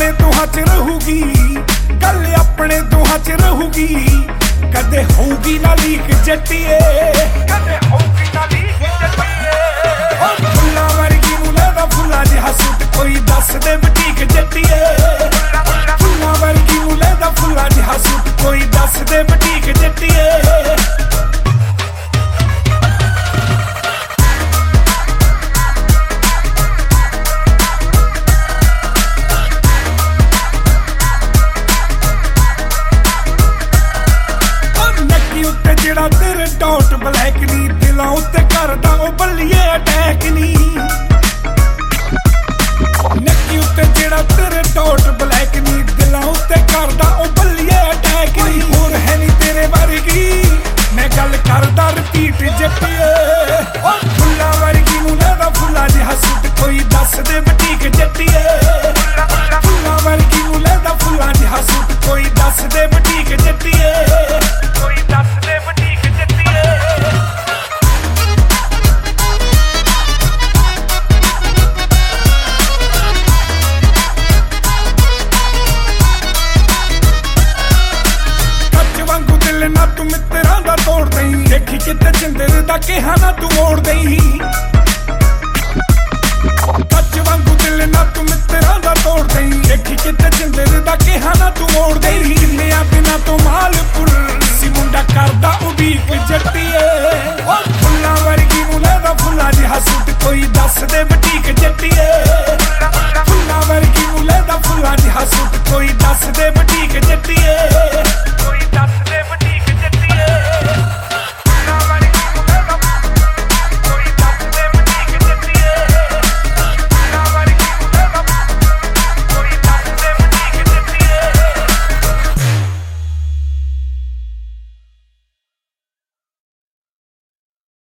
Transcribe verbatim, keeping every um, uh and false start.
अपने दोहां च रहूगी, गल अपने दोहां च रहूगी, कदे होगी ना लीक जट्टिए, कदे होगी ना लीक जट्टिए। फुल्लां वर्गी नूं लेदा फुल्ला जिहा सूट कोई दस दे बुटीक जट्टिए, फुल्लां वर्गी नूं लेदा फुल्ला जिहा सूट कोई दस दे बुटीक जट्टिए। जेड़ा तेरे डॉट ब्लैक नी दिलां उत्ते करदा ओ बल्लिए अटैक नी, नक्की उत्ते जेड़ा तेरे डॉट ब्लैक नी दिलां उत्ते करदा ओ बल्लिए अटैक नी। होर है नी तेरे वर्गी मैं गल करदा रिपीट जट्टिए, ओ फुल्ला वर्गी नूं लेदा फुल्ला जिहा सूट कोई दस दे बुटीक जट्टिए, फुल्ला वर्गी नूं लेदा फुल्ला जिहा सूट कोई दस दे बुटीक जट्टिए, कोई दस दे बुटीक जट्टिए। ਕੱਚ ਵਾਂਗੂ ਦਿਲ ਨਾ ਤੂੰ ਮਿੱਤਰਾਂ ਦਾ ਤੋੜ ਦਈ, ਦੇਖੀ ਕਿਤੇ ਜਿੰਦਰ ਦਾ ਕਿਹਾ ਨਾ ਤੂੰ ਮੋੜ ਦਈ, ਕੱਚ ਵਾਂਗੂ ਦਿਲ ਨਾ ਤੂੰ ਮਿੱਤਰਾਂ ਦਾ ਤੋੜ ਦਈ, ਦੇਖੀ ਕਿਤੇ ਜਿੰਦਰ ਦਾ ਕਿਹਾ ਨਾ ਤੂੰ ਮੋੜ ਦਈ। ਕਿੰਨਿਆਂ ਦਿਨਾਂ ਤੋਂ